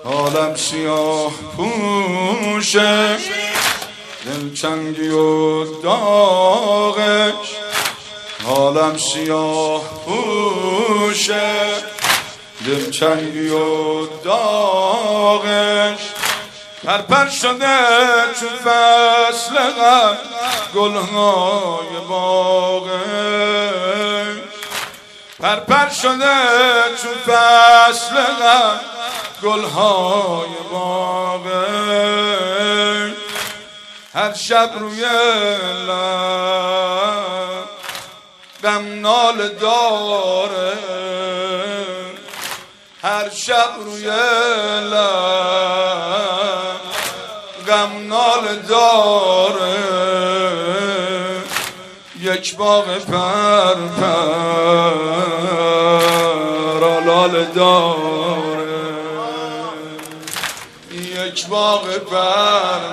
عالم سیاه پوشه، دلتنگی و داغش. عالم سیاه پوشه، دلتنگی و داغش. پرپر شده چون فصل غم گلهای باغش. پرپر شده چون فصل غم گلهای باغش. هر شب روی لب غم ناله داره، هر شب روی لب غم ناله داره. یک باغ پر آلاله داره، یک باغ پر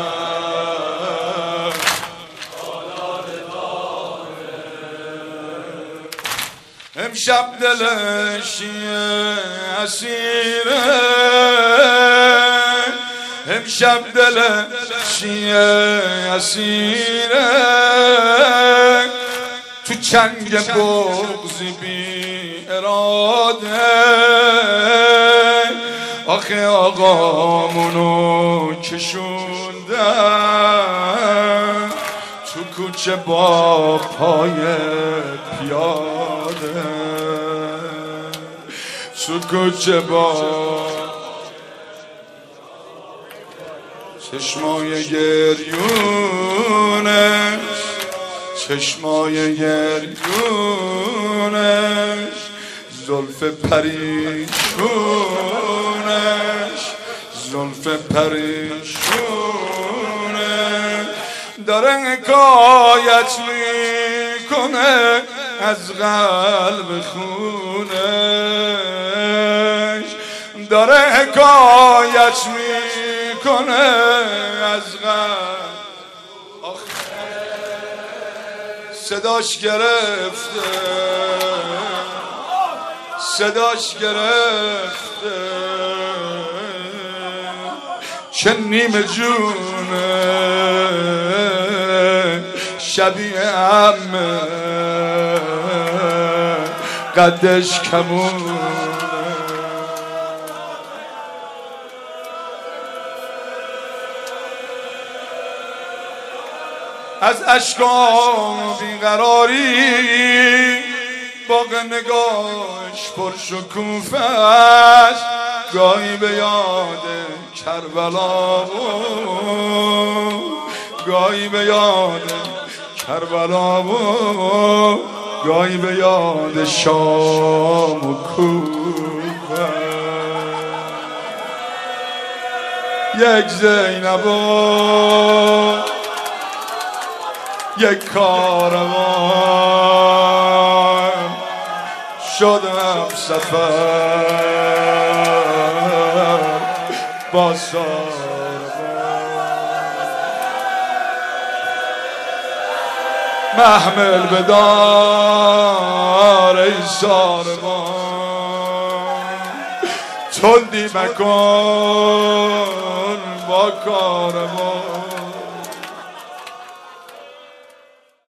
آلاله داره. امشب دلش اسیره، امشب دلش اسیره. تو چنگ بغض بی اراده، آخه آقامونو کشوندن تو کوچه با پای پیاده، تو کوچه با چشمای گریونش، چشمای گریونش. زلف پریشونش، زلف پریشونش. داره حکایت میکنه از قلب خونش، داره حکایت میکنه از قلب. صداش گرفته، صداش گرفته، چه نیمه جونه شبیه عمه، قدش کمونه. از اشکام بیقراری باغ نگاش پرشکوفه است. گاهی به یاد کربلا و گاهی به یاد کربلا و گاهی به یاد شام و کوفه. یک زینب و یک کاروان شدم سفر با ساربان. محمل بدار ای ساربان، تندی مکن با کاروان.